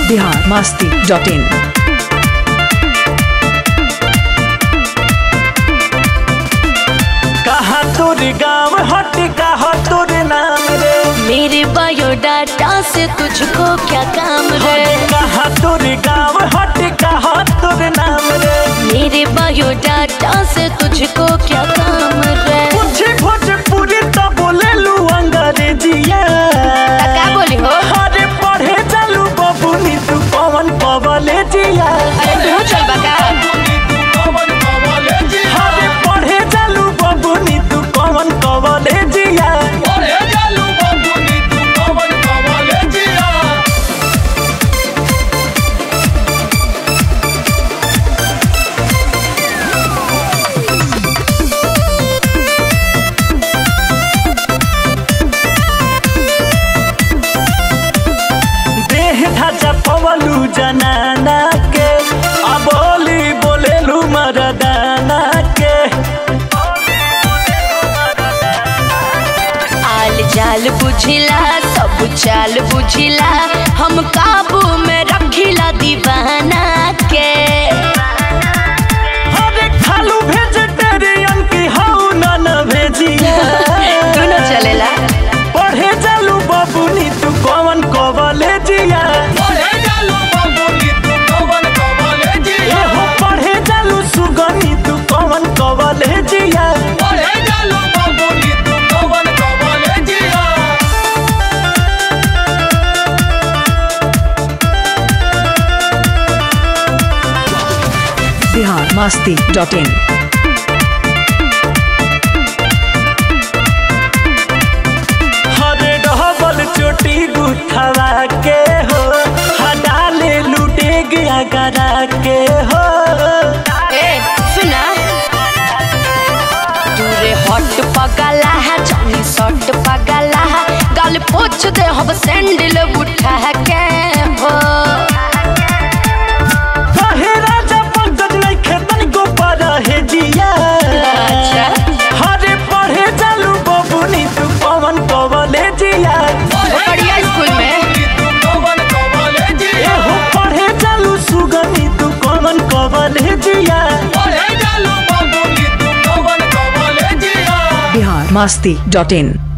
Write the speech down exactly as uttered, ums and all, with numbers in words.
Bihar Masti dot in. कहाँ तोर गाँव हट कहाँ तोर नाम रे। मेरे बायोडाटा से तुझको क्या काम है। कहाँ तोर गाँव हट कहाँ तोर नाम रे। मेरे बायोडाटा से तुझको क्या काम है। पूछे भोजपुरी तो बोले लू अंग्रेजिया। क्या बोली हो? अरे पढ़े चलू बबुनी तू कौन कॉलेजिया। अरे तू चल बका। अरे पढ़े चलू बबुनी तू कौन कॉलेजिया। पवलू जनाना के अबोली बोलेलू मरदाना के। आल जाल बुझिला सब चाल बुझिला हम काबू में रखिला दीवाना के। अरे खालू वेजिटेरियन की हाउ नन भेजिया। तू न चलेला। पढ़े चलू बबुनी तू कौन कॉलेजिया। बिहार मस्ती डॉट इन। हरे डबल चोटी गुथवा के हो हडाले लूटे गया गरा के हो। ए सुना दूरे हॉट पगला है जानी शॉट पगला है गल पोछ दे हम सैंडल उठा के हो। कहे राजा पंकज नहीं खेतन को पर है जिया। अच्छा हरे पढ़े चलू बबुनी तू कौन कॉलेजिया। बढ़िया स्कूल में एहो पढ़े चलू सुगनी तू कौन कॉलेजिया। बिहार मस्ती डॉट इन।